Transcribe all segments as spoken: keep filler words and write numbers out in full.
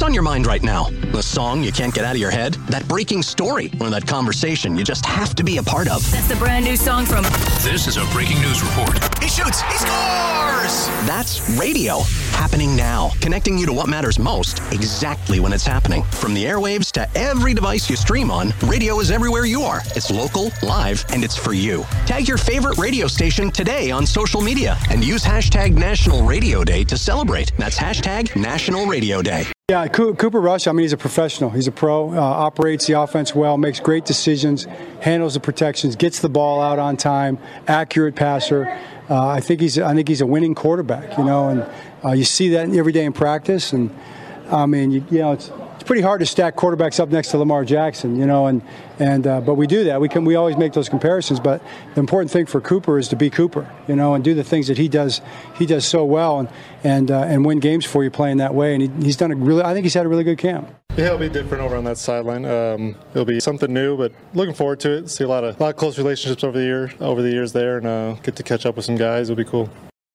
What's on your mind right now? The song you can't get out of your head? That breaking story? Or that conversation you just have to be a part of? That's the brand new song from... This is a breaking news report. He shoots! He scores! That's radio. Happening now. Connecting you to what matters most exactly when it's happening. From the airwaves to every device you stream on, radio is everywhere you are. It's local, live, and it's for you. Tag your favorite radio station today on social media and use hashtag National Radio Day to celebrate. That's hashtag National Radio Day. Yeah, Cooper Rush, I mean, he's a professional. He's a pro, uh, operates the offense well, makes great decisions, handles the protections, gets the ball out on time, accurate passer. Uh, I think he's I think he's a winning quarterback, you know, and uh, you see that every day in practice. And, I mean, you, you know, it's it's pretty hard to stack quarterbacks up next to Lamar Jackson, you know, and and uh, but we do that. We can we always make those comparisons. But the important thing for Cooper is to be Cooper, you know, and do the things that he does he does so well, and and uh, and win games for you playing that way. And he, he's done a really I think he's had a really good camp. Yeah, it'll be different over on that sideline. Um, it'll be something new, but looking forward to it. See a lot of a lot of close relationships over the year over the years there, and uh, get to catch up with some guys. It'll be cool.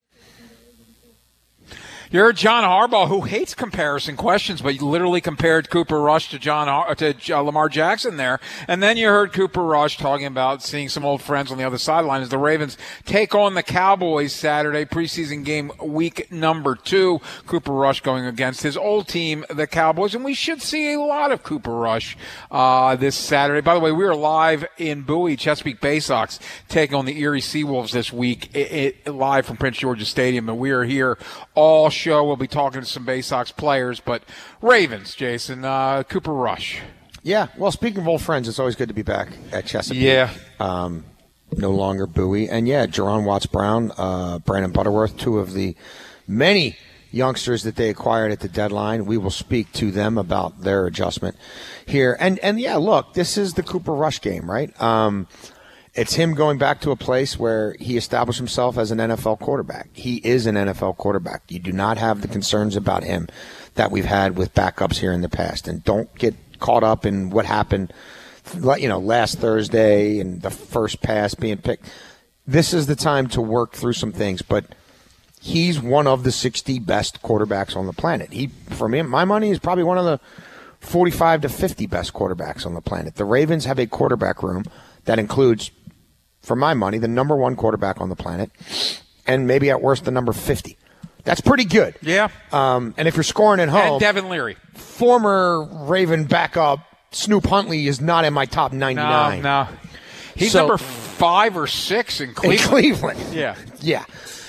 You heard John Harbaugh, who hates comparison questions, but you literally compared Cooper Rush to John Har- to uh, Lamar Jackson there. And then you heard Cooper Rush talking about seeing some old friends on the other sideline as the Ravens take on the Cowboys Saturday, preseason game week number two. Cooper Rush going against his old team, the Cowboys. And we should see a lot of Cooper Rush uh, this Saturday. By the way, we are live in Bowie, Chesapeake Bay Sox taking on the Erie Seawolves this week, it, it, live from Prince George's Stadium. And we are here all show. We'll be talking to some Bay Sox players, but Ravens, Jason, uh, Cooper Rush. Yeah, well, speaking of old friends, it's always good to be back at Chesapeake. Yeah. Um, no longer Bowie. And, yeah, Jerron Watts-Brown, uh, Brandon Butterworth, two of the many youngsters that they acquired at the deadline. We will speak to them about their adjustment here. And, and yeah, look, this is the Cooper Rush game, right? Um It's him going back to a place where he established himself as an N F L quarterback. He is an N F L quarterback. You do not have the concerns about him that we've had with backups here in the past. And don't get caught up in what happened, you know, last Thursday and the first pass being picked. This is the time to work through some things. But he's one of the sixty best quarterbacks on the planet. He, for me, my money, is probably one of the forty-five to fifty best quarterbacks on the planet. The Ravens have a quarterback room that includes, for my money, the number one quarterback on the planet, and maybe at worst the number fifty. That's pretty good. Yeah. Um, and if you're scoring at home, and Devin Leary, former Raven backup Snoop Huntley, is not in my top ninety-nine. No, no. He's so, number five or six in Cleveland. In Cleveland. Yeah. Yeah.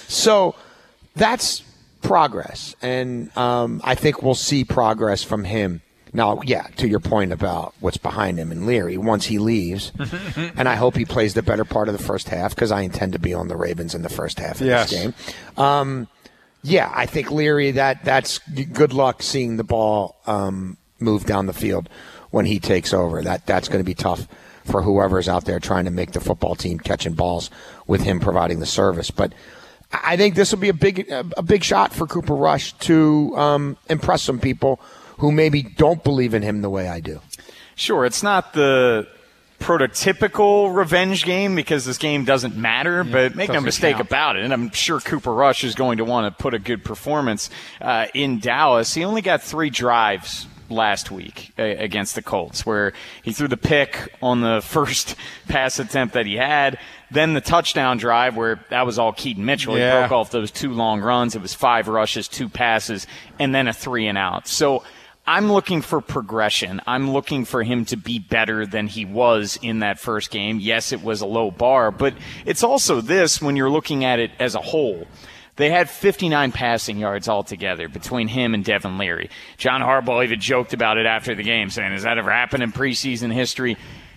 So that's progress, and um, I think we'll see progress from him. Now, yeah, to your point about what's behind him and Leary, once he leaves, and I hope he plays the better part of the first half, because I intend to be on the Ravens in the first half of yes. this game. Um, yeah, I think Leary, that that's good luck seeing the ball um, move down the field when he takes over. That That's going to be tough for whoever's out there trying to make the football team catching balls with him providing the service. But I think this will be a big, a big shot for Cooper Rush to um, impress some people who maybe don't believe in him the way I do. Sure, it's not the prototypical revenge game because this game doesn't matter, yeah, but make no mistake count. about it. And I'm sure Cooper Rush is going to want to put a good performance uh, in Dallas. He only got three drives last week uh, against the Colts, where he threw the pick on the first pass attempt that he had, then the touchdown drive where that was all Keaton Mitchell. Yeah. He broke off those two long runs. It was five rushes, two passes, and then a three and out. So I'm looking for progression. I'm looking for him to be better than he was in that first game. Yes, it was a low bar, but it's also this when you're looking at it as a whole. They had fifty-nine passing yards altogether between him and Devin Leary. John Harbaugh even joked about it after the game, saying, has that ever happened in preseason history?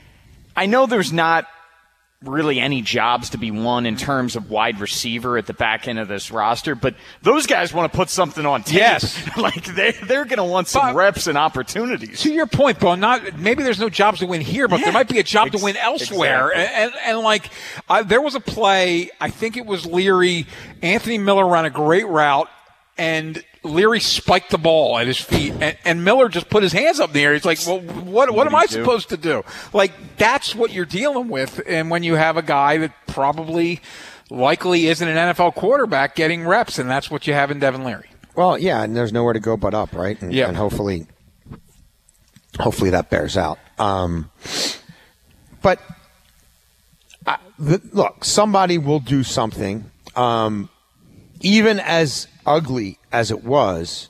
I know there's not really any jobs to be won in terms of wide receiver at the back end of this roster, but those guys want to put something on tape. Yes. like they, they're going to want some but, reps and opportunities. To your point, Bo, not maybe there's no jobs to win here, but yeah. there might be a job Ex- to win elsewhere. Exactly. And, and, and like uh, there was a play, I think it was Leary, Anthony Miller ran a great route, and Leary spiked the ball at his feet, and, and Miller just put his hands up in the air. He's like, well, what, what, what am I do? supposed to do? Like, that's what you're dealing with. And when you have a guy that probably likely isn't an N F L quarterback getting reps, and that's what you have in Devin Leary. Well, yeah, and there's nowhere to go but up, right? And, yeah. and hopefully, hopefully that bears out. Um, but I, the, look, somebody will do something. Um, even as ugly as it was,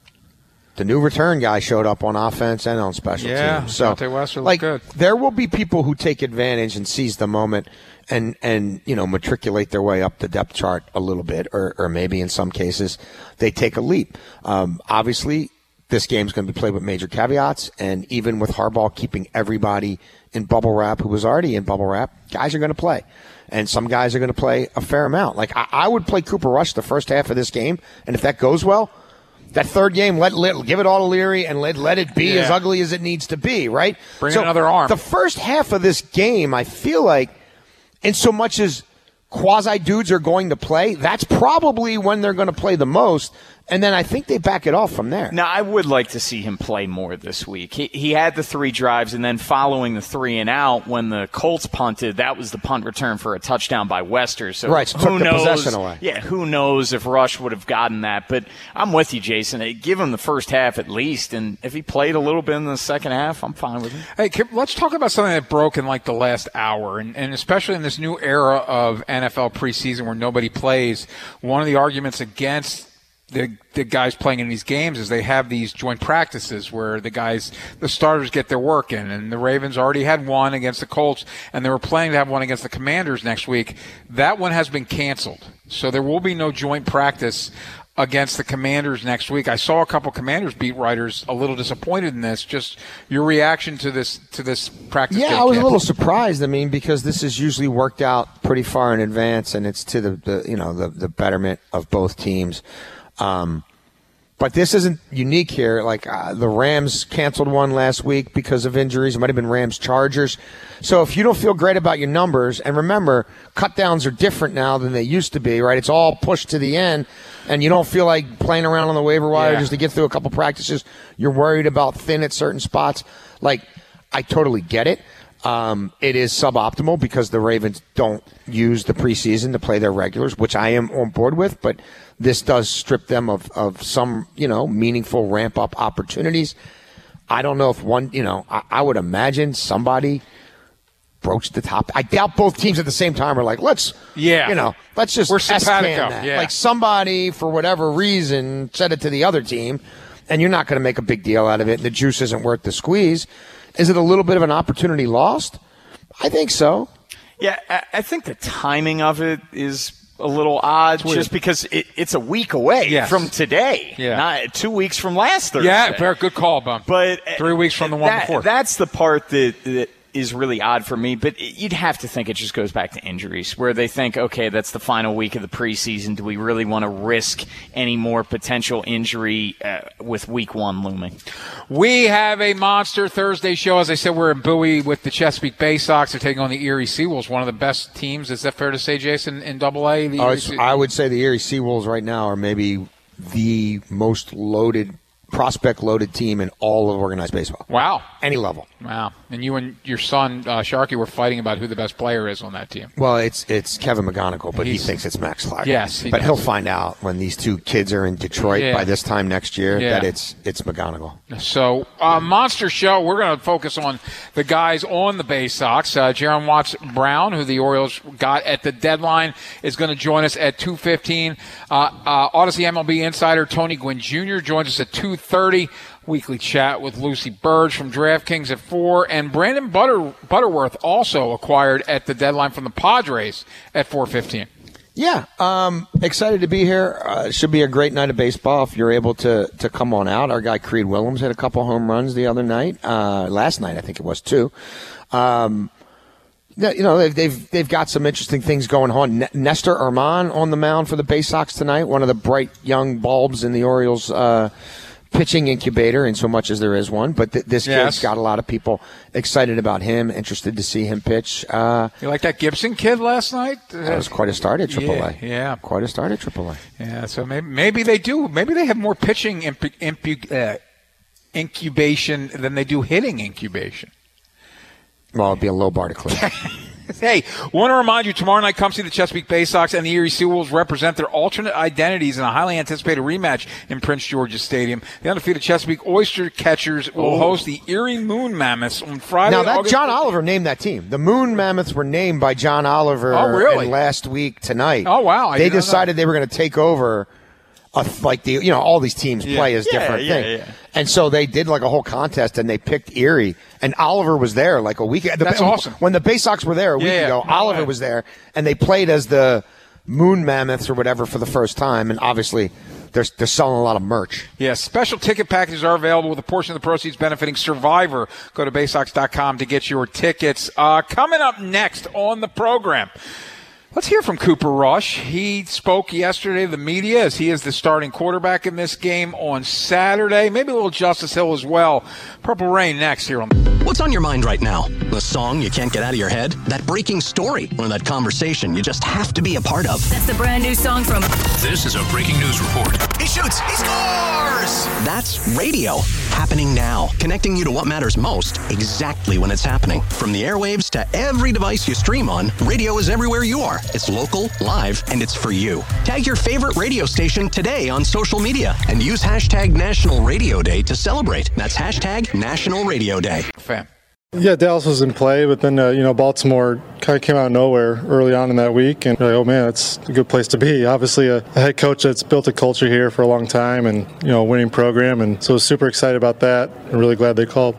the new return guy showed up on offense and on special yeah, teams. So, Deontay Wester looked like, good. There will be people who take advantage and seize the moment and, and you know, matriculate their way up the depth chart a little bit, or, or maybe in some cases they take a leap. Um, obviously, this game's going to be played with major caveats, and even with Harbaugh keeping everybody in bubble wrap who was already in bubble wrap, guys are going to play. And some guys are going to play a fair amount. Like, I, I would play Cooper Rush the first half of this game, and if that goes well, that third game, let, let give it all to Leary and let let it be yeah. as ugly as it needs to be, right? Bring so in another arm. The first half of this game, I feel like, in so much as quasi-dudes are going to play, that's probably when they're going to play the most. And then I think they back it off from there. Now, I would like to see him play more this week. He he had the three drives, and then following the three and out, when the Colts punted, that was the punt return for a touchdown by Wester. So right, so who took the knows? possession away. Yeah, who knows if Rush would have gotten that? But I'm with you, Jason. Give him the first half at least, and if he played a little bit in the second half, I'm fine with him. Hey, Kip, let's talk about something that broke in like the last hour, and, and especially in this new era of N F L preseason where nobody plays. One of the arguments against The, the guys playing in these games is they have these joint practices where the guys, the starters get their work in, and the Ravens already had one against the Colts, and they were planning to have one against the Commanders next week. That one has been canceled, so there will be no joint practice against the Commanders next week. I saw a couple Commanders beat writers a little disappointed in this. Just your reaction to this to this practice? Yeah, day, I was Kip? a little surprised. I mean, because this is usually worked out pretty far in advance, and it's to the, the you know the the betterment of both teams. Um, but this isn't unique here. Like uh, the Rams canceled one last week because of injuries. It might have been Rams Chargers. So if you don't feel great about your numbers, and remember, cut downs are different now than they used to be, right? It's all pushed to the end, and you don't feel like playing around on the waiver wire yeah. just to get through a couple practices. You're worried about thin at certain spots. Like, I totally get it. Um, it is suboptimal because the Ravens don't use the preseason to play their regulars, which I am on board with, but this does strip them of, of some, you know, meaningful ramp-up opportunities. I don't know if one, you know, I, I would imagine somebody broached the top. I doubt both teams at the same time are like, let's, yeah. you know, let's just We're S-can simpatico. that. Yeah. Like somebody, for whatever reason, said it to the other team, and you're not going to make a big deal out of it, and the juice isn't worth the squeeze. Is it a little bit of an opportunity lost? I think so. Yeah, I think the timing of it is a little odd just because it, it's a week away yes. from today. Yeah. Not two weeks from last Thursday. Yeah, very good call, Bum. But three weeks from the one that, before. That's the part that, that is really odd for me. But you'd have to think it just goes back to injuries, where they think, okay, that's the final week of the preseason. Do we really want to risk any more potential injury uh, with week one looming? We have a monster Thursday show. As I said, we're in Bowie with the Chesapeake Bay Sox. They're taking on the Erie Seawolves, one of the best teams. Is that fair to say, Jason, in Double A? The Oh, Se- I would say the Erie Seawolves right now are maybe the most loaded, prospect-loaded team in all of organized baseball. Wow. Any level. Wow. And you and your son, uh, Sharky, were fighting about who the best player is on that team. Well, it's it's Kevin McGonigal, but He's, he thinks it's Max Clark. Yes. He but does. he'll find out when these two kids are in Detroit Yeah. by this time next year Yeah. that it's it's McGonigal. So, uh, monster show. We're going to focus on the guys on the Bay Sox. Uh, Jaron Watts Brown, who the Orioles got at the deadline, is going to join us at two fifteen. Uh, uh, Odyssey M L B insider Tony Gwynn Junior joins us at two thirty. Weekly chat with Lucy Burge from DraftKings at four. And Brandon Butter, Butterworth also acquired at the deadline from the Padres at four fifteen. Yeah, um, excited to be here. Uh, should be a great night of baseball if you're able to to come on out. Our guy Creed Willems had a couple home runs the other night, uh, last night I think it was too. Um, you know they've they've they've got some interesting things going on. N- Nestor Arman on the mound for the Bay Sox tonight, one of the bright young bulbs in the Orioles' uh, pitching incubator, in so much as there is one. But th- this Yes. kid's got a lot of people excited about him, interested to see him pitch. Uh, You like that Gibson kid last night? that was quite a start at Triple A. Yeah, yeah. Quite a start at Triple A. Yeah, so maybe maybe they do. Maybe they have more pitching impu- impu- uh, incubation than they do hitting incubation. Well, it'd be a low bar to clear. Hey, want to remind you, tomorrow night, come see the Chesapeake Bay Sox and the Erie Seawolves represent their alternate identities in a highly anticipated rematch in Prince George's Stadium. The undefeated Chesapeake Oyster Catchers will oh. host the Erie Moon Mammoths on Friday. Now, that August John fifteenth. Oliver named that team. The Moon Mammoths were named by John Oliver oh, really? last week tonight. Oh, wow. I they decided they were going to take over a, like the you know all these teams yeah. play as yeah, different yeah, things, yeah. and so they did like a whole contest, and they picked Erie, and Oliver was there like a week. The, That's awesome. When the Bay Sox were there a week yeah, ago, no Oliver way. was there, and they played as the Moon Mammoths or whatever for the first time, and obviously they're they're selling a lot of merch. Yes, special ticket packages are available with a portion of the proceeds benefiting Survivor. Go to bay sox dot com to get your tickets. Uh, coming up next on the program, let's hear from Cooper Rush. He spoke yesterday to the media as he is the starting quarterback in this game on Saturday. Maybe a little Justice Hill as well. Purple Rain next here on. What's on your mind right now? The song you can't get out of your head? That breaking story? Or that conversation you just have to be a part of? That's the brand new song from. This is a breaking news report. He shoots. He scores. That's radio. Happening now. Connecting you to what matters most exactly when it's happening. From the airwaves to every device you stream on, radio is everywhere you are. It's local, live, and it's for you. Tag your favorite radio station today on social media and use hashtag National Radio Day to celebrate. That's hashtag National Radio Day. Fan. Yeah, Dallas was in play, but then, uh, you know, Baltimore kind of came out of nowhere early on in that week. And, like, oh, man, it's a good place to be. Obviously, a, a head coach that's built a culture here for a long time and, you know, a winning program. And so I was super excited about that. I'm really glad they called.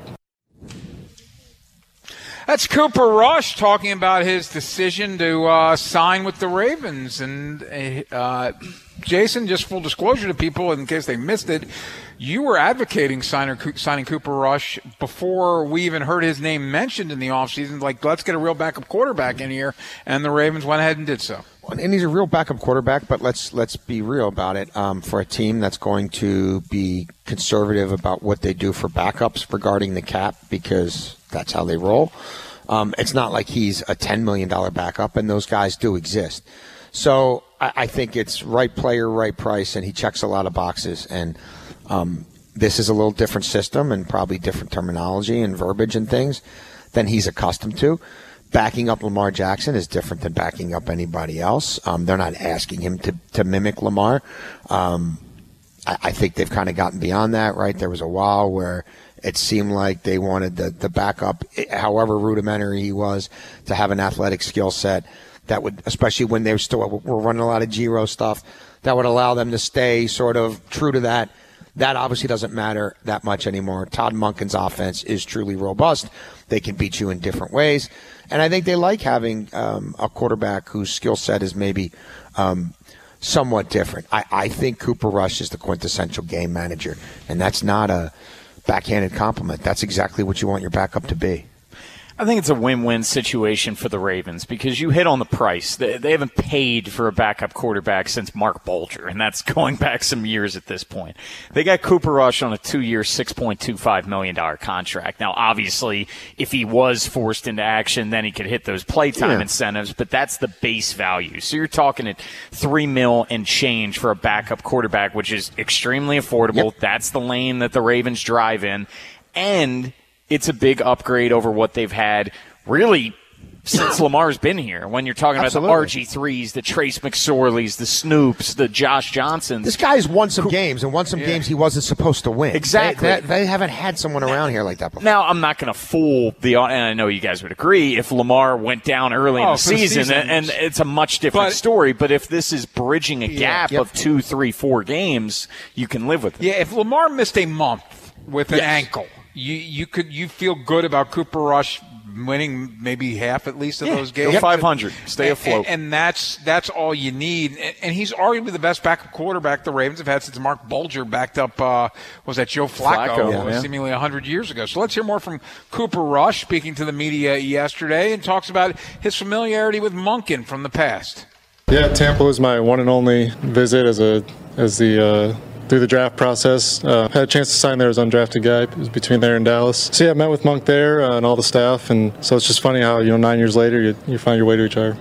That's Cooper Rush talking about his decision to uh, sign with the Ravens. And, uh, Jason, just full disclosure to people in case they missed it, you were advocating signing, signing Cooper Rush before we even heard his name mentioned in the offseason. Like, let's get a real backup quarterback in here. And the Ravens went ahead and did so. And he's a real backup quarterback, but let's let's be real about it. Um, for a team that's going to be conservative about what they do for backups regarding the cap, because that's how they roll. Um, it's not like he's a ten million dollars backup, and those guys do exist. So I, I think it's right player, right price, and he checks a lot of boxes. And um, this is a little different system and probably different terminology and verbiage and things than he's accustomed to. Backing up Lamar Jackson is different than backing up anybody else. Um, they're not asking him to, to mimic Lamar. Um, I, I think they've kind of gotten beyond that, right? There was a while where it seemed like they wanted the, the backup, however rudimentary he was, to have an athletic skill set that would, especially when they were still were running a lot of Giro stuff, that would allow them to stay sort of true to that. That obviously doesn't matter that much anymore. Todd Monken's offense is truly robust. They can beat you in different ways. And I think they like having um, a quarterback whose skill set is maybe um, somewhat different. I, I think Cooper Rush is the quintessential game manager, and that's not a backhanded compliment. That's exactly what you want your backup to be. I think it's a win-win situation for the Ravens because you hit on the price. They, they haven't paid for a backup quarterback since Mark Bolger, and that's going back some years at this point. They got Cooper Rush on a two-year, six point two five million dollars contract. Now, obviously, if he was forced into action, then he could hit those playtime yeah. incentives, but that's the base value. So you're talking at three mil and change for a backup quarterback, which is extremely affordable. Yep. That's the lane that the Ravens drive in. And it's a big upgrade over what they've had really since Lamar's been here. When you're talking Absolutely. about the R G threes, the Trace McSorleys, the Snoops, the Josh Johnsons. This guy's won some games, and won some yeah. games he wasn't supposed to win. Exactly. They, they, they haven't had someone around here like that before. Now, I'm not going to fool the – and I know you guys would agree, if Lamar went down early oh, in the season, the season, and it's a much different but, story. But if this is bridging a gap yeah, yep. of two, three, four games, you can live with it. Yeah, if Lamar missed a month with an yes. ankle – You you could you feel good about Cooper Rush winning maybe half at least of yeah, those games. Go five hundred, stay afloat, and, and that's that's all you need. And, and he's arguably the best backup quarterback the Ravens have had since Mark Bolger backed up. Uh, was that Joe Flacco, Flacco yeah. seemingly a hundred years ago? So let's hear more from Cooper Rush speaking to the media yesterday and talks about his familiarity with Monken from the past. Yeah, Tampa was my one and only visit as a as the. Uh, through the draft process. Uh, had a chance to sign there as undrafted guy. It was between there and Dallas. So yeah, I met with Monk there uh, and all the staff, and so it's just funny how, you know, nine years later you, you find your way to each other.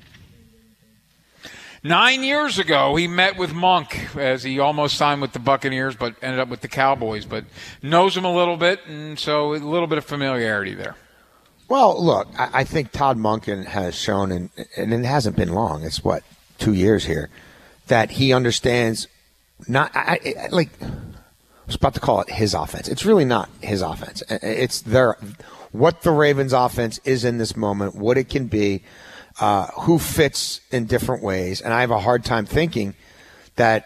Nine years ago, he met with Monk as he almost signed with the Buccaneers, but ended up with the Cowboys, but knows him a little bit, and so a little bit of familiarity there. Well, look, I, I think Todd Monken has shown, and, and it hasn't been long, it's what, two years here, that he understands not, I, I, like, I was about to call it his offense. It's really not his offense. It's their, what the Ravens offense is in this moment, what it can be, uh, who fits in different ways. And I have a hard time thinking that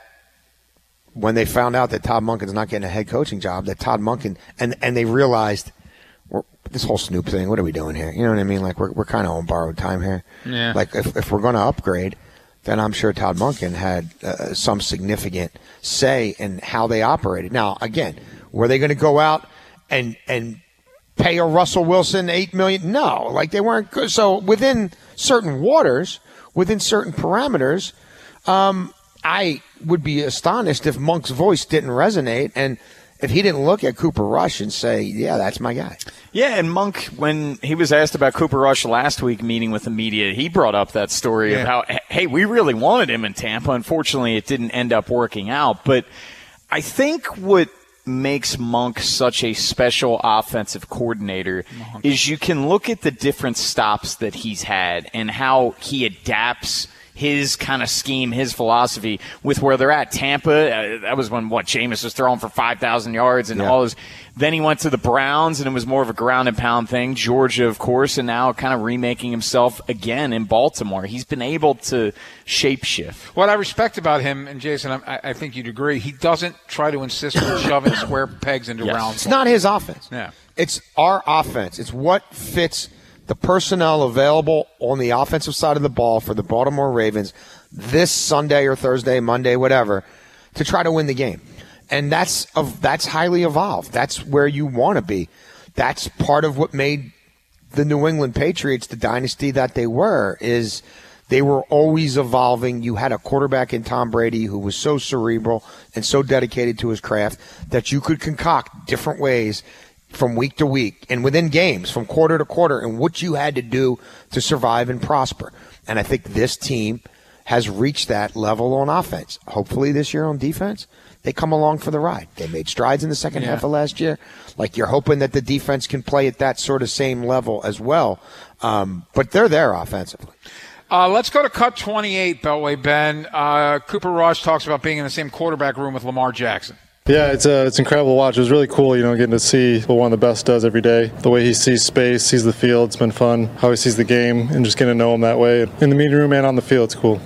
when they found out that Todd Monken's not getting a head coaching job, that Todd Monken, and, and they realized, we're, this whole Snoop thing, what are we doing here? You know what I mean? Like, we're we're kind of on borrowed time here. Yeah. Like, if, if we're going to upgrade, then I'm sure Todd Monken had uh, some significant say in how they operated. Now, again, were they going to go out and and pay a Russell Wilson eight million dollars? No, like they weren't good. So within certain waters, within certain parameters, um, I would be astonished if Monk's voice didn't resonate and if he didn't look at Cooper Rush and say, yeah, that's my guy. Yeah, and Monk, when he was asked about Cooper Rush last week meeting with the media, he brought up that story yeah. of how, hey, we really wanted him in Tampa. Unfortunately, it didn't end up working out. But I think what makes Monk such a special offensive coordinator Monk. is you can look at the different stops that he's had and how he adapts his kind of scheme, his philosophy with where they're at. Tampa, uh, that was when, what, Jameis was throwing for five thousand yards and yeah. all those. Then he went to the Browns, and it was more of a ground and pound thing. Georgia, of course, and now kind of remaking himself again in Baltimore. He's been able to shape-shift. What I respect about him, and Jason, I, I think you'd agree, he doesn't try to insist on shoving square pegs into yes. round It's not his offense. Yeah. It's our offense. It's what fits the personnel available on the offensive side of the ball for the Baltimore Ravens this Sunday or Thursday, Monday, whatever, to try to win the game. And that's of that's highly evolved. That's where you want to be. That's part of what made the New England Patriots the dynasty that they were, is they were always evolving. You had a quarterback in Tom Brady who was so cerebral and so dedicated to his craft that you could concoct different ways from week to week and within games, from quarter to quarter, and what you had to do to survive and prosper. And I think this team has reached that level on offense. Hopefully this year on defense, they come along for the ride. They made strides in the second yeah. half of last year. Like, you're hoping that the defense can play at that sort of same level as well. Um, but they're there offensively. Uh, let's go to cut twenty-eight, Beltway Ben. Uh, Cooper Rush talks about being in the same quarterback room with Lamar Jackson. Yeah, it's uh, it's incredible to watch. It was really cool, you know, getting to see what one of the best does every day. The way he sees space, sees the field, it's been fun. How he sees the game, and just getting to know him that way in the meeting room and on the field, it's cool.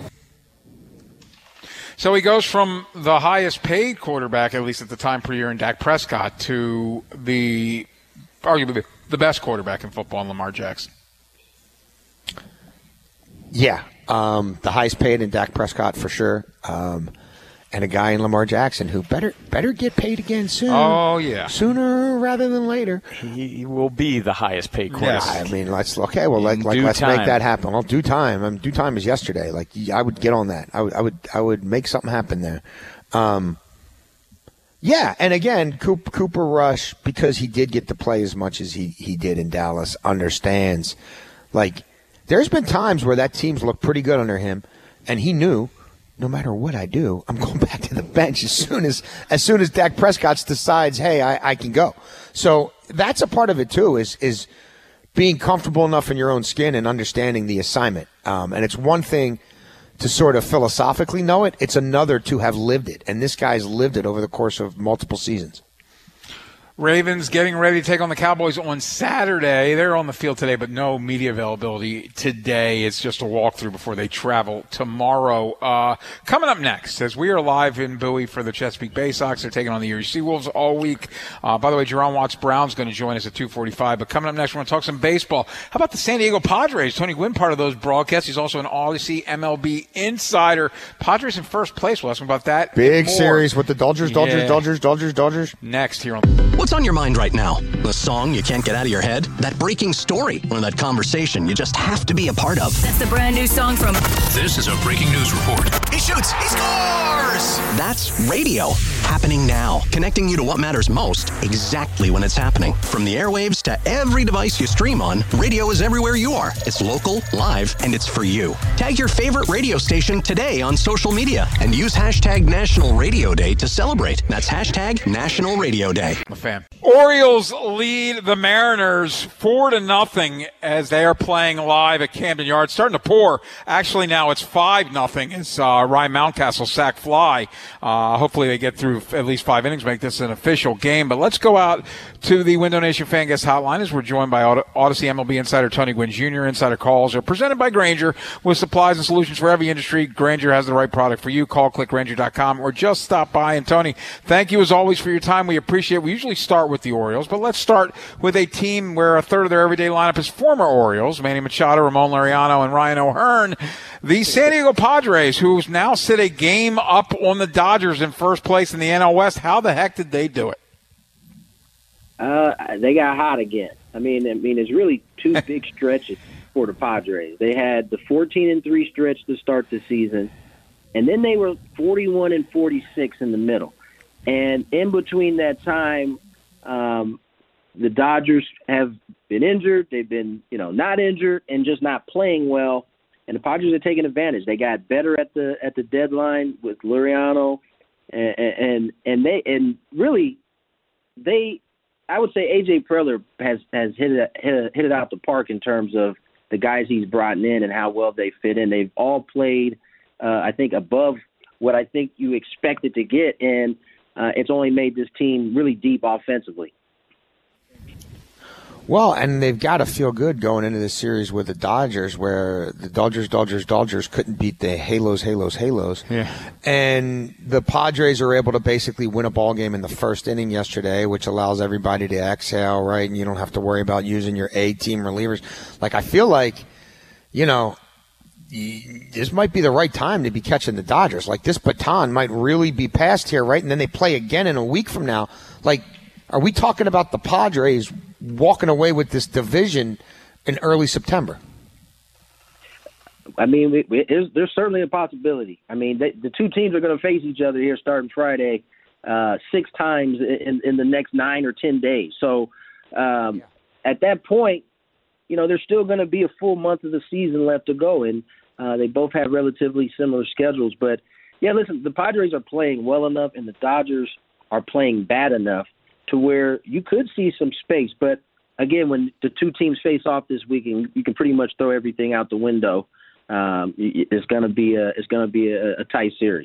So he goes from the highest paid quarterback, at least at the time per year, in Dak Prescott, to the arguably the best quarterback in football in Lamar Jackson. Yeah, um, the highest paid in Dak Prescott for sure. Um, and a guy in Lamar Jackson who better better get paid again soon. Oh, yeah. Sooner rather than later. He will be the highest paid quarterback. Yes. I mean, let's okay. Well, like, like let's time. make that happen. Well, due time. I mean, due time is yesterday. Like, I would get on that. I would, I would, I would make something happen there. Um, yeah, and again, Cooper, Cooper Rush, because he did get to play as much as he he did in Dallas, understands. Like, there's been times where that team's looked pretty good under him, and he knew, no matter what I do, I'm going back to the bench as soon as as soon as Dak Prescott decides, hey, I, I can go. So that's a part of it too, is is being comfortable enough in your own skin and understanding the assignment. Um, and it's one thing to sort of philosophically know it. It's another to have lived it. And this guy's lived it over the course of multiple seasons. Ravens getting ready to take on the Cowboys on Saturday. They're on the field today, but no media availability today. It's just a walkthrough before they travel tomorrow. Uh, coming up next, as we are live in Bowie for the Chesapeake Bay Sox, they're taking on the Erie Seawolves all week. Uh, by the way, Jerron Watts-Brown's going to join us at two forty-five. But coming up next, we're going to talk some baseball. How about the San Diego Padres? Tony Gwynn, part of those broadcasts. He's also an Odyssey M L B insider. Padres in first place. We'll ask him about that. Big series with the Dodgers, Dodgers, yeah. Dodgers, Dodgers, Dodgers. Next here on What's on your mind right now? The song you can't get out of your head? That breaking story? Or that conversation you just have to be a part of? That's the brand new song from... This is a breaking news report. He shoots! He scores! That's radio. Happening now. Connecting you to what matters most, exactly when it's happening. From the airwaves to every device you stream on, radio is everywhere you are. It's local, live, and it's for you. Tag your favorite radio station today on social media and use hashtag National Radio Day to celebrate. That's hashtag National Radio Day. the fan. man. Orioles lead the Mariners four to nothing as they are playing live at Camden Yards. Starting to pour. Actually, now it's five nothing as uh, Ryan Mountcastle sack fly. Uh, hopefully they get through at least five innings, make this an official game. But let's go out to the Window Nation Fan Guest Hotline as we're joined by Odyssey M L B insider Tony Gwynn Junior Insider calls are presented by Grainger with supplies and solutions for every industry. Grainger has the right product for you. Call click Grainger dot com or just stop by. And Tony, thank you as always for your time. We appreciate it. We usually start with the Orioles, but let's start with a team where a third of their everyday lineup is former Orioles, Manny Machado, Ramon Laureano, and Ryan O'Hearn. The San Diego Padres, who now sit a game up on the Dodgers in first place in the N L West. How the heck did they do it? Uh, they got hot again. I mean, I mean, it's really two big stretches for the Padres. They had the fourteen and three stretch to start the season, and then they were forty-one and forty-six in the middle. And in between that time, um, the Dodgers have been injured. They've been, you know, not injured and just not playing well. And the Padres are taking advantage. They got better at the at the deadline with Laureano, and and and they and really they. I would say A J Preller has has hit it hit it, hit it out the park in terms of the guys he's brought in and how well they fit in. They've all played, uh, I think, above what I think you expected to get, and uh, it's only made this team really deep offensively. Well, and they've got to feel good going into this series with the Dodgers, where the Dodgers, Dodgers, Dodgers couldn't beat the Halos, Halos, Halos. Yeah. And the Padres are able to basically win a ball game in the first inning yesterday, which allows everybody to exhale, right? And you don't have to worry about using your A-team relievers. Like, I feel like, you know, this might be the right time to be catching the Dodgers. Like, this baton might really be passed here, right? And then they play again in a week from now. Like, are we talking about the Padres walking away with this division in early September? I mean, it, it, there's certainly a possibility. I mean, they, the two teams are going to face each other here starting Friday uh, six times in, in the next nine or ten days. So um, yeah. At that point, you know, there's still going to be a full month of the season left to go, and uh, they both have relatively similar schedules. But, yeah, listen, the Padres are playing well enough, and the Dodgers are playing bad enough to where you could see some space. But, again, when the two teams face off this weekend, you can pretty much throw everything out the window. Um, it's going to be a it's going to be a, a tight series.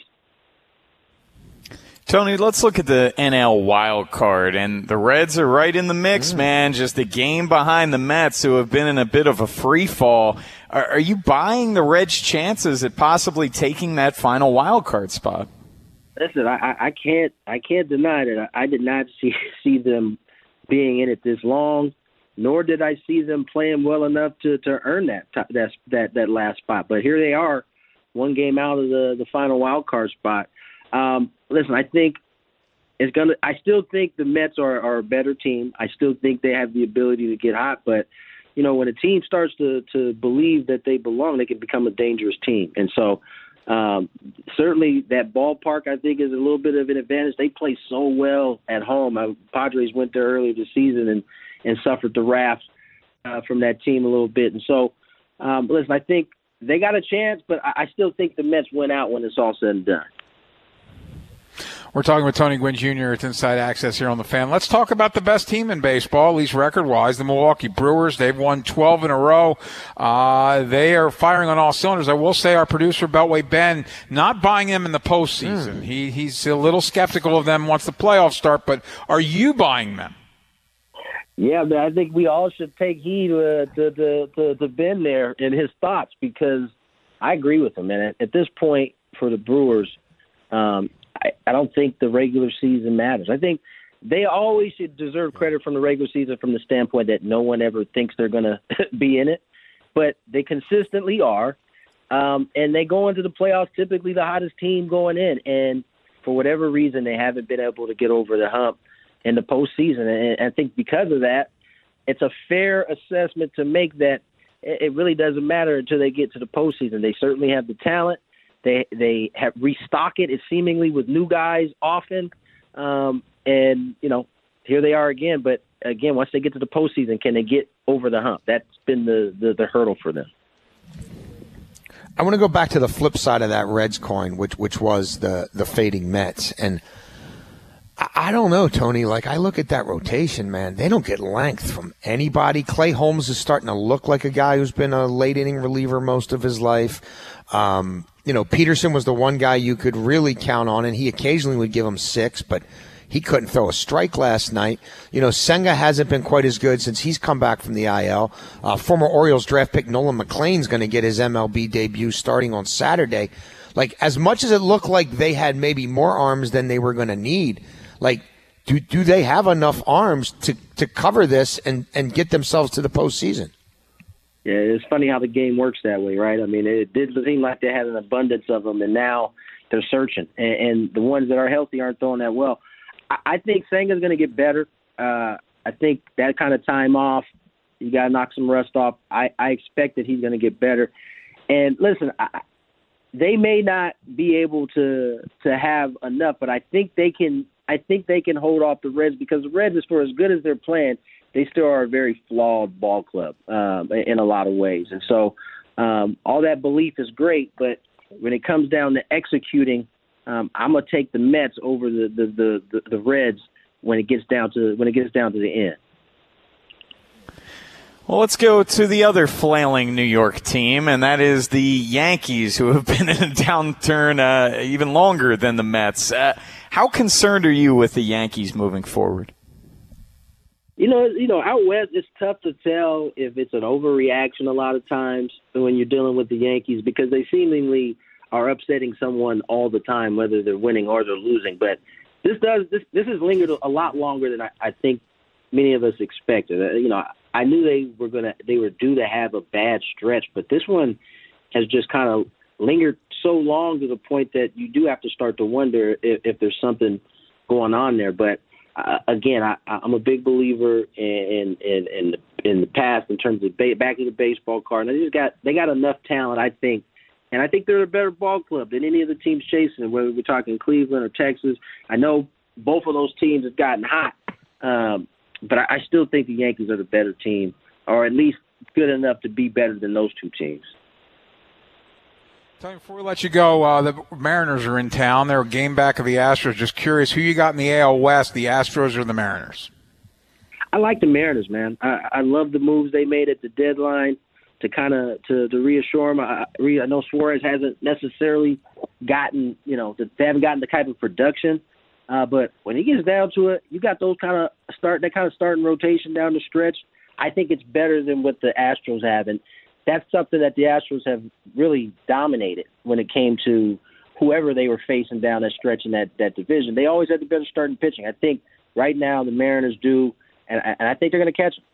Tony, let's look at the N L wild card, and the Reds are right in the mix, mm. man. Just a game behind the Mets, who have been in a bit of a free fall. Are, are you buying the Reds' chances at possibly taking that final wild card spot? Listen, I, I can't I can't deny that I, I did not see see them being in it this long, nor did I see them playing well enough to, to earn that that that that last spot. But here they are, one game out of the, the final wild card spot. Um, listen, I think it's gonna. I still think the Mets are, are a better team. I still think they have the ability to get hot. But you know, when a team starts to to believe that they belong, they can become a dangerous team. And so. Um, certainly that ballpark, I think, is a little bit of an advantage. They play so well at home. I, Padres went there earlier this season and, and suffered the wrath uh, from that team a little bit. And so, um, listen, I think they got a chance, but I, I still think the Mets win out when it's all said and done. We're talking with Tony Gwynn Junior It's Inside Access here on The Fan. Let's talk about the best team in baseball, at least record-wise, the Milwaukee Brewers. They've won twelve in a row. Uh, they are firing on all cylinders. I will say our producer, Beltway Ben, not buying them in the postseason. Mm. He, he's a little skeptical of them once the playoffs start, but are you buying them? Yeah, but I think we all should take heed uh, to, to, to, to Ben there and his thoughts, because I agree with him. And at, at this point for the Brewers, um, I, I don't think the regular season matters. I think they always should deserve credit from the regular season from the standpoint that no one ever thinks they're going to be in it, but they consistently are. Um, and they go into the playoffs typically the hottest team going in. And for whatever reason, they haven't been able to get over the hump in the postseason. And I think because of that, it's a fair assessment to make that it really doesn't matter until they get to the postseason. They certainly have the talent. They they have restock it, it seemingly with new guys often. Um, and, you know, here they are again. But, again, once they get to the postseason, can they get over the hump? That's been the, the, the hurdle for them. I want to go back to the flip side of that Reds coin, which which was the, the fading Mets. And I don't know, Tony. Like, I look at that rotation, man. They don't get length from anybody. Clay Holmes is starting to look like a guy who's been a late inning reliever most of his life. Um, you know, Peterson was the one guy you could really count on, and he occasionally would give him six, but he couldn't throw a strike last night. You know, Senga hasn't been quite as good since he's come back from the I L. Uh, former Orioles draft pick Nolan McLean's going to get his M L B debut starting on Saturday. Like, as much as it looked like they had maybe more arms than they were going to need, like, do do they have enough arms to, to cover this and, and get themselves to the postseason? Yeah, it's funny how the game works that way, right? I mean, it did seem like they had an abundance of them, and now they're searching. And, and the ones that are healthy aren't throwing that well. I, I think Senga's going to get better. Uh, I think that kind of time off, you got to knock some rust off. I, I expect that he's going to get better. And listen, I, they may not be able to to have enough, but I think they can. I think they can hold off the Reds, because the Reds, as for as good as they're playing, they still are a very flawed ball club um, in a lot of ways. And so um, all that belief is great, but when it comes down to executing, um, I'm gonna take the Mets over the the, the, the the Reds when it gets down to when it gets down to the end. Well, let's go to the other flailing New York team, and that is the Yankees, who have been in a downturn uh, even longer than the Mets. Uh, how concerned are you with the Yankees moving forward? You know, you know, out west, it's tough to tell if it's an overreaction a lot of times when you're dealing with the Yankees, because they seemingly are upsetting someone all the time, whether they're winning or they're losing. But this does this this has lingered a lot longer than I, I think many of us expected. Uh, you know, I knew they were gonna they were due to have a bad stretch, but this one has just kind of lingered so long to the point that you do have to start to wonder if, if there's something going on there. But uh, again, I, I'm a big believer in in in the, in the past in terms of ba- back in the baseball card. And they just got they got enough talent, I think, and I think they're a better ball club than any of the teams chasing. Whether we're talking Cleveland or Texas, I know both of those teams have gotten hot. Um, But I still think the Yankees are the better team, or at least good enough to be better than those two teams. Tony, before we let you go, uh, the Mariners are in town. They're a game back of the Astros. Just curious, who you got in the A L West, the Astros or the Mariners? I like the Mariners, man. I, I love the moves they made at the deadline to kind of to, to reassure them. I, I know Suarez hasn't necessarily gotten, you know, they haven't gotten the type of production. Uh, but when it gets down to it, you got those kind of start that kind of starting rotation down the stretch. I think it's better than what the Astros have, and that's something that the Astros have really dominated when it came to whoever they were facing down that stretch in that, that division. They always had the better starting pitching. I think right now the Mariners do, and, and I think they're going to catch them.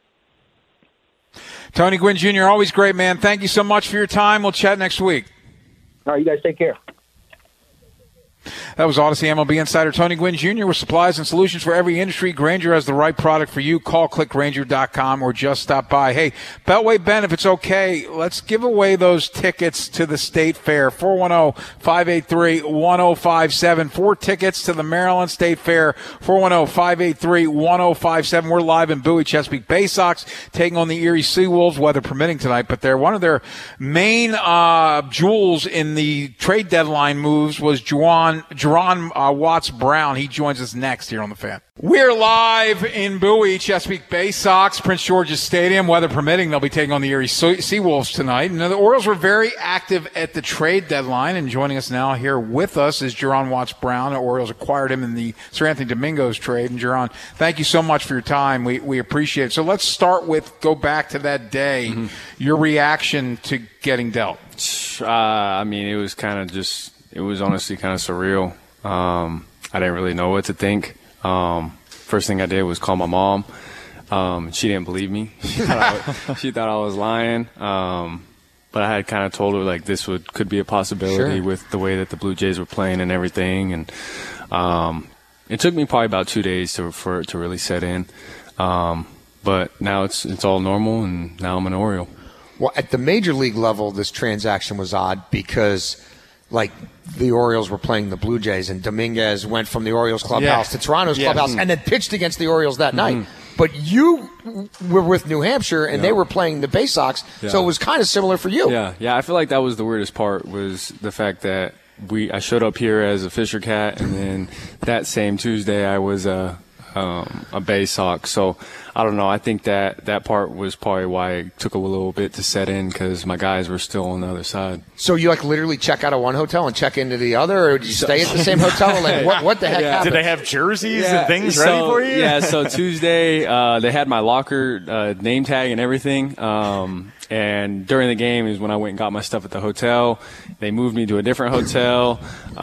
Tony Gwynn Junior, always great, man. Thank you so much for your time. We'll chat next week. All right, you guys take care. That was Odyssey M L B insider Tony Gwynn Junior with supplies and solutions for every industry. Grainger has the right product for you. Call click grainger dot com or just stop by. Hey, Beltway Ben, if it's okay, let's give away those tickets to the State Fair. four one zero, five eight three, one zero five seven. Four tickets to the Maryland State Fair. four one zero, five eight three, one zero five seven. We're live in Bowie. Chesapeake Bay Sox taking on the Erie Seawolves, weather permitting tonight. But they're one of their main uh, jewels in the trade deadline moves was Juwan Jerron uh, Watts Brown. He joins us next here on The Fan. We're live in Bowie, Chesapeake Bay Sox, Prince George's Stadium. Weather permitting, they'll be taking on the Erie Seawolves tonight. And the Orioles were very active at the trade deadline, and joining us now here with us is Jerron Watts Brown. The Orioles acquired him in the Sir Anthony Dominguez trade. And Jerron, thank you so much for your time. We we appreciate it. So let's start with, go back to that day, mm-hmm. your reaction to getting dealt. Uh, I mean, it was kind of just, it was honestly kind of surreal. Um, I didn't really know what to think. Um, first thing I did was call my mom. Um, she didn't believe me. She thought I, she thought I was lying. Um, but I had kind of told her like this would could be a possibility sure. with the way that the Blue Jays were playing and everything. And um, it took me probably about two days to for it to really set in. Um, but now it's it's all normal, and now I'm an Oriole. Well, at the major league level, this transaction was odd because, like, the Orioles were playing the Blue Jays, and Dominguez went from the Orioles clubhouse yeah. to Toronto's yeah. clubhouse, and then pitched against the Orioles that mm-hmm. night. But you were with New Hampshire, and yeah. they were playing the Bay Sox, yeah. so it was kind of similar for you. Yeah, yeah. I feel like that was the weirdest part, was the fact that we I showed up here as a Fisher Cat, and then that same Tuesday I was a um, a Bay Sox. So I don't know. I think that that part was probably why it took a little bit to set in, because my guys were still on the other side. So you like literally check out of one hotel and check into the other, or did you stay at the same hotel? Like what, what the heck yeah. happened? Did they have jerseys yeah, and things so, ready for you? Yeah, so Tuesday uh, they had my locker uh, name tag and everything. Um, and during the game is when I went and got my stuff at the hotel. They moved me to a different hotel.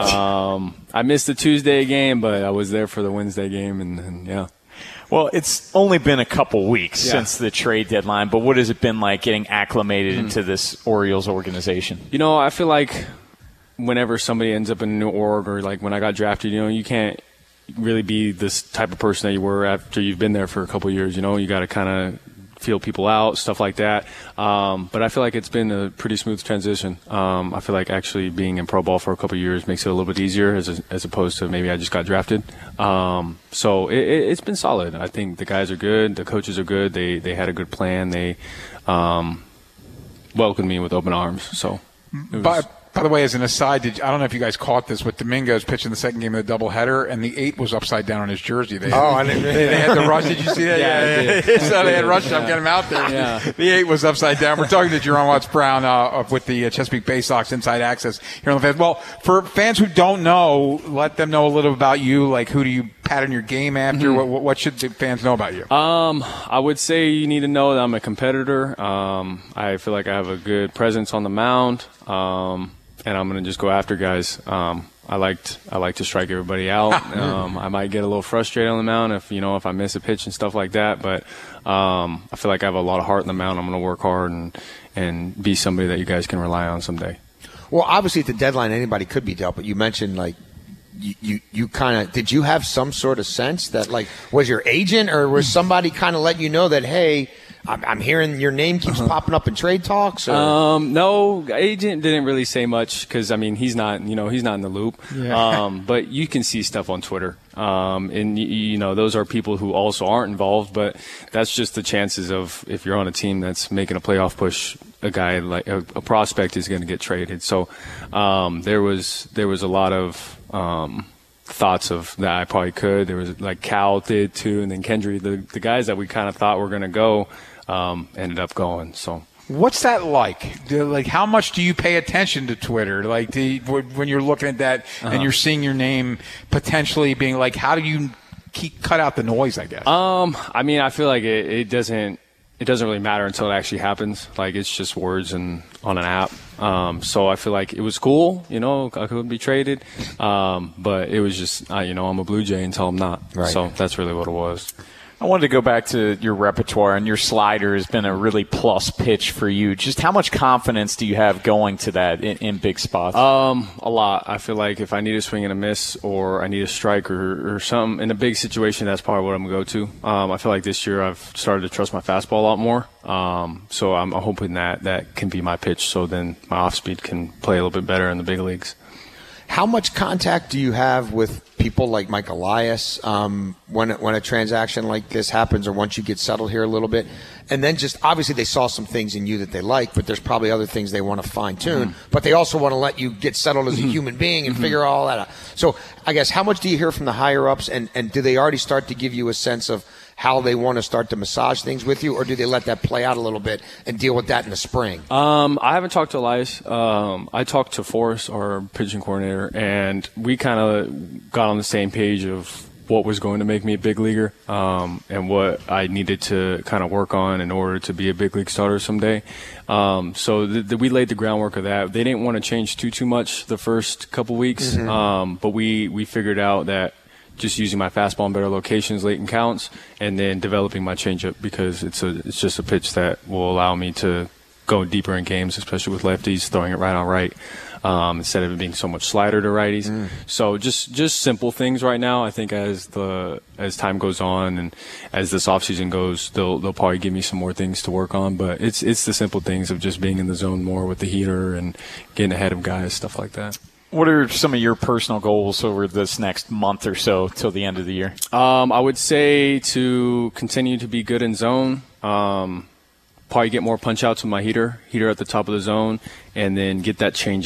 Um, I missed the Tuesday game, but I was there for the Wednesday game, and, and yeah. Well, it's only been a couple weeks yeah. since the trade deadline, but what has it been like getting acclimated mm-hmm. into this Orioles organization? You know, I feel like whenever somebody ends up in a new org, or like when I got drafted, you know, you can't really be this type of person that you were after you've been there for a couple of years. You know, you got to kind of feel people out, stuff like that. Um, but I feel like it's been a pretty smooth transition. Um, I feel like actually being in pro ball for a couple of years makes it a little bit easier as a, as opposed to maybe I just got drafted. Um, so it, it, it's been solid. I think the guys are good. The coaches are good. They they had a good plan. They um, welcomed me with open arms. So. It was, By, by the way, as an aside, did, I don't know if you guys caught this, but Dominguez pitched in the second game of the doubleheader, and the eight was upside down on his jersey. They had, oh, I didn't. They, they had the rush. Did you see that? Yeah, yeah, yeah. So they had rushed him, get him out there. Yeah. The eight was upside down. We're talking to Jerron Watts Brown uh, with the uh, Chesapeake Bay Sox Inside Access here on the fans. Well, for fans who don't know, let them know a little about you. Like, who do you pattern your game after? Mm-hmm. What, what should the fans know about you? Um, I would say you need to know that I'm a competitor. Um, I feel like I have a good presence on the mound. Um, And I'm going to just go after guys. Um, I liked I like to strike everybody out. Um, I might get a little frustrated on the mound if you know if I miss a pitch and stuff like that. But um, I feel like I have a lot of heart in the mound. I'm going to work hard and and be somebody that you guys can rely on someday. Well, obviously at the deadline anybody could be dealt, but you mentioned like you you, you kind of did you have some sort of sense that like was your agent or was somebody kind of letting you know that hey. I'm, I'm hearing your name keeps uh-huh. popping up in trade talks. Or? Um, no, agent didn't really say much because I mean he's not, you know, he's not in the loop. Yeah. Um, but you can see stuff on Twitter, um, and you, you know those are people who also aren't involved. But that's just the chances of if you're on a team that's making a playoff push, a guy like a, a prospect is going to get traded. So um, there was there was a lot of. Um, thoughts of that I probably could. There was like Cal did too, and then Kendry, the the guys that we kind of thought were going to go um, ended up going. So what's that like? Do, like how much do you pay attention to Twitter? Like do you, when you're looking at that uh-huh. and you're seeing your name potentially being like, how do you keep cut out the noise? I guess. Um, I mean, I feel like it, it doesn't. It doesn't really matter until it actually happens. Like it's just words and on an app. Um, so I feel like it was cool, you know, I could be traded. Um, but it was just, uh, you know, I'm a Blue Jay until I'm not. Right. So that's really what it was. I wanted to go back to your repertoire, and your slider has been a really plus pitch for you. Just how much confidence do you have going to that in, in big spots? Um, a lot. I feel like if I need a swing and a miss or I need a strike or, or something in a big situation, that's probably what I'm going to go to. Um, I feel like this year I've started to trust my fastball a lot more. Um, so I'm hoping that that can be my pitch so then my off-speed can play a little bit better in the big leagues. How much contact do you have with people like Mike Elias um, when when a transaction like this happens, or once you get settled here a little bit? And then just obviously they saw some things in you that they like, but there's probably other things they want to fine tune. Mm-hmm. But they also want to let you get settled as a human being and mm-hmm. figure all that out. So I guess how much do you hear from the higher ups, and, and do they already start to give you a sense of how they want to start to massage things with you, or do they let that play out a little bit and deal with that in the spring? Um, I haven't talked to Elias. Um, I talked to Forrest, our pitching coordinator, and we kind of got on the same page of what was going to make me a big leaguer um, and what I needed to kind of work on in order to be a big league starter someday. Um, so th- th- we laid the groundwork of that. They didn't want to change too, too much the first couple weeks, mm-hmm. um, but we, we figured out that just using my fastball in better locations late in counts, and then developing my changeup because it's a it's just a pitch that will allow me to go deeper in games, especially with lefties, throwing it right on right um, instead of it being so much slider to righties. Mm. So just just simple things right now. I think as the as time goes on and as this offseason goes, they'll they'll probably give me some more things to work on. But it's it's the simple things of just being in the zone more with the heater and getting ahead of guys, stuff like that. What are some of your personal goals over this next month or so till the end of the year? Um, I would say to continue to be good in zone, um, probably get more punch outs with my heater, heater at the top of the zone, and then get that changeup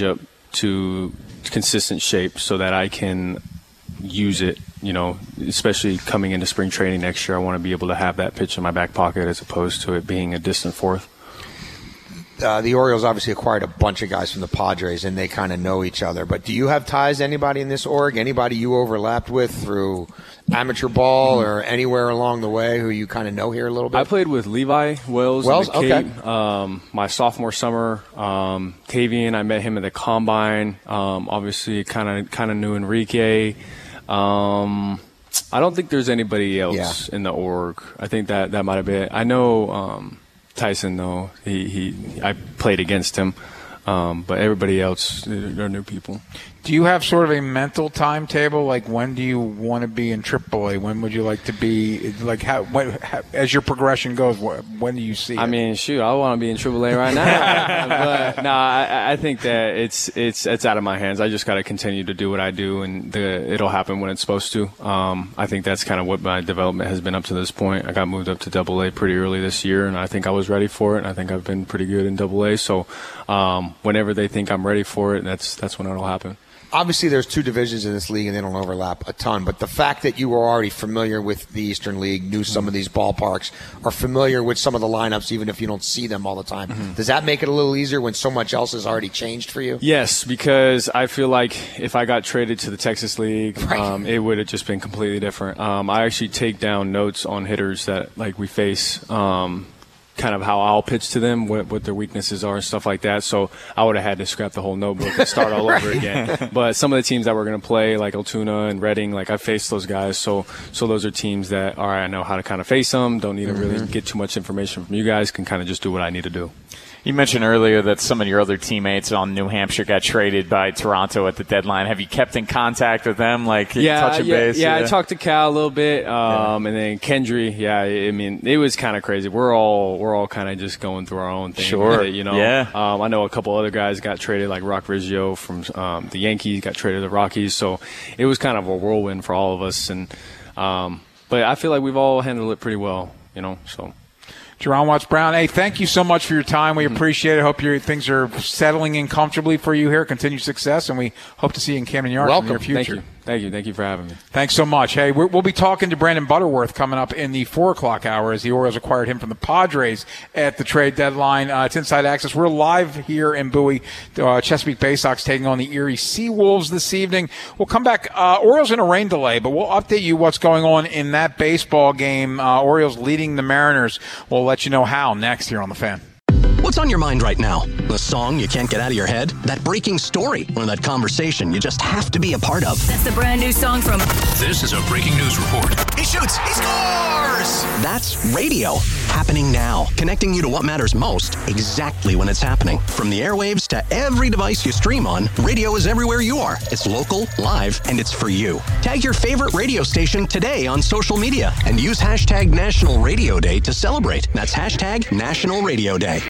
to consistent shape so that I can use it, you know, especially coming into spring training next year. I want to be able to have that pitch in my back pocket as opposed to it being a distant fourth. Uh, the Orioles obviously acquired a bunch of guys from the Padres, and they kind of know each other. But do you have ties to anybody in this org? Anybody you overlapped with through amateur ball or anywhere along the way who you kind of know here a little bit? I played with Levi Wells. Wells, in the Cape, okay. Um, my sophomore summer. Um, Tavian, I met him at the Combine. Um, obviously, kind of kind of knew Enrique. Um, I don't think there's anybody else yeah. in the org. I think that that might have been it. I know. Um, Tyson, though, he, he I played against him, um, but everybody else, they're new people. Do you have sort of a mental timetable? Like, when do you want to be in triple A? When would you like to be? Like, how, when, how as your progression goes, when do you see it? I mean, shoot, I want to be in triple A right now. But no, I, I think that it's it's it's out of my hands. I just got to continue to do what I do, and the, it'll happen when it's supposed to. Um, I think that's kind of what my development has been up to this point. I got moved up to double A pretty early this year, and I think I was ready for it. And I think I've been pretty good in double A. So um, whenever they think I'm ready for it, that's that's when it'll happen. Obviously, there's two divisions in this league, and they don't overlap a ton. But the fact that you were already familiar with the Eastern League, knew some of these ballparks, are familiar with some of the lineups, even if you don't see them all the time, mm-hmm. does that make it a little easier when so much else has already changed for you? Yes, because I feel like if I got traded to the Texas League, right. um, it would have just been completely different. Um, I actually take down notes on hitters that like we face. Um, kind of how I'll pitch to them, what, what their weaknesses are and stuff like that. So I would have had to scrap the whole notebook and start all right. over again. But some of the teams that we're going to play, like Altoona and Reading, like I faced those guys. So so those are teams that, all right, I know how to kind of face them. Don't need to really get too much information from you guys. Can kind of just do what I need to do. You mentioned earlier that some of your other teammates on New Hampshire got traded by Toronto at the deadline. Have you kept in contact with them? Like, yeah, touch yeah, base? Yeah, yeah, I talked to Cal a little bit, um, yeah. and then Kendry. Yeah, I mean, it was kind of crazy. We're all we're all kind of just going through our own thing. Sure, it, you know. Yeah. Um, I know a couple other guys got traded, like Rock Riggio from um, the Yankees, got traded to the Rockies. So it was kind of a whirlwind for all of us. And um, but I feel like we've all handled it pretty well. You know, so. Jerron Watts Brown, hey, thank you so much for your time. We appreciate it. Hope your things are settling in comfortably for you here. Continued success, and we hope to see you in Camden Yards in the near future. Thank you. Thank you. Thank you for having me. Thanks so much. Hey, we're, we'll be talking to Brandon Butterworth coming up in the four o'clock hour as the Orioles acquired him from the Padres at the trade deadline. Uh, it's Inside Access. We're live here in Bowie. Uh, Chesapeake Bay Sox taking on the Erie Seawolves this evening. We'll come back. Uh, Orioles in a rain delay, but we'll update you what's going on in that baseball game. Uh, Orioles leading the Mariners. We'll let you know how next here on The Fan. What's on your mind right now? The song you can't get out of your head? That breaking story? Or that conversation you just have to be a part of? That's the brand new song from... This is a breaking news report. He shoots. He scores! That's radio. Happening now. Connecting you to what matters most exactly when it's happening. From the airwaves to every device you stream on, radio is everywhere you are. It's local, live, and it's for you. Tag your favorite radio station today on social media and use hashtag National Radio Day to celebrate. That's hashtag National Radio Day.